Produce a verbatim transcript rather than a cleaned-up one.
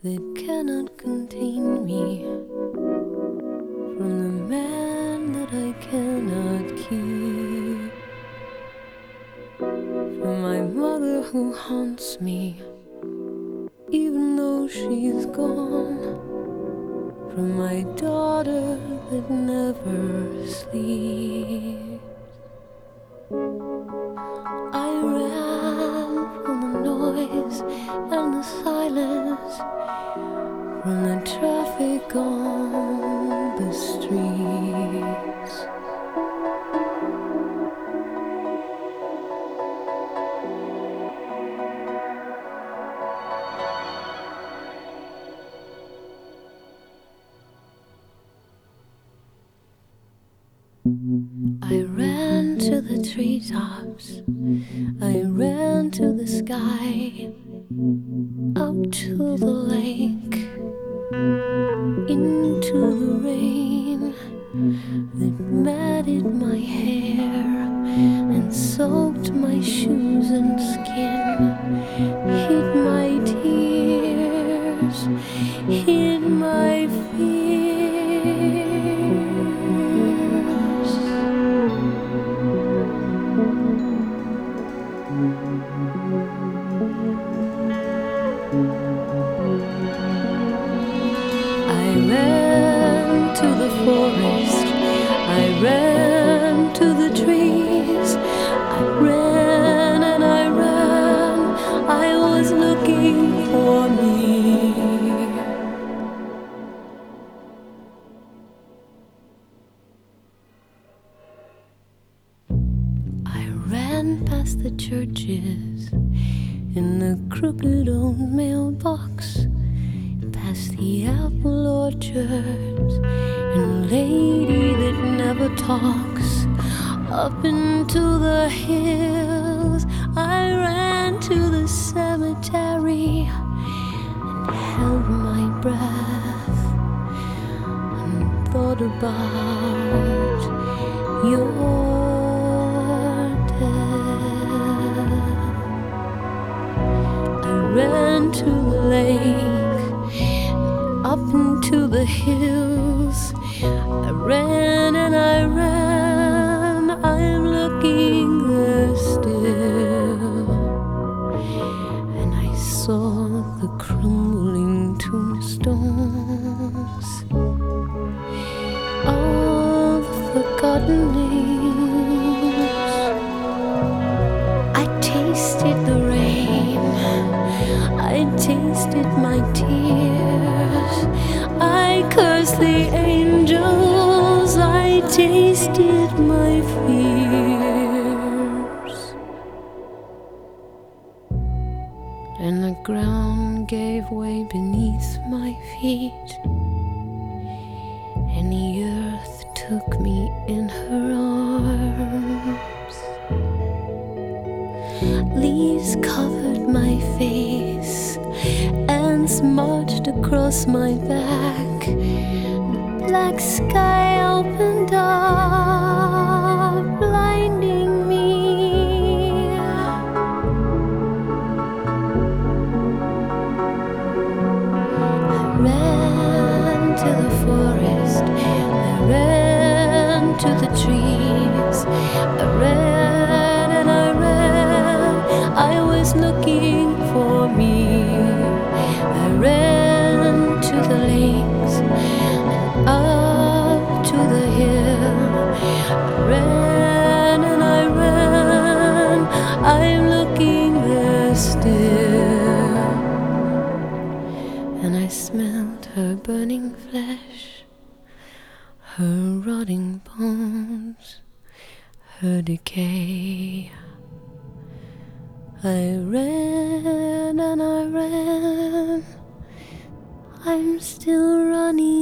that cannot contain me from the man that I cannot keep, from my mother who haunts me even though she's gone, from my daughter that never sleeps. I ran from the noise and the silence, from the traffic on the streets. I ran to the treetops, I ran to the sky, up to the lake, into the rain that matted my hair and soaked my shoes and skin, hid my tears, hid my fears. I ran to the forest, I ran to the trees, I ran and I ran, I was looking for me. I ran past the churches in the crooked old mailbox, past the apple orchards and lady that never talks, up into the hills. I ran to the cemetery and held my breath and thought about your death. I ran to the lake, up into the hills. I ran and I ran, I'm looking there still. And I saw the crumbling tombstones of forgotten names. I tasted the rain, I tasted my tears, I cursed the angels, I tasted my fears. And the ground gave way beneath my feet, and the earth took me in her arms. Leaves covered my face and smudged across my back. The black sky opened up, blinding me. I ran to the forest, I ran to the trees, I ran and I ran, I was looking for me. I ran to the lakes and up to the hill. I ran and I ran, I'm looking there still. And I smelled her burning flesh, her rotting bones, her decay. I ran and I ran, I'm still running.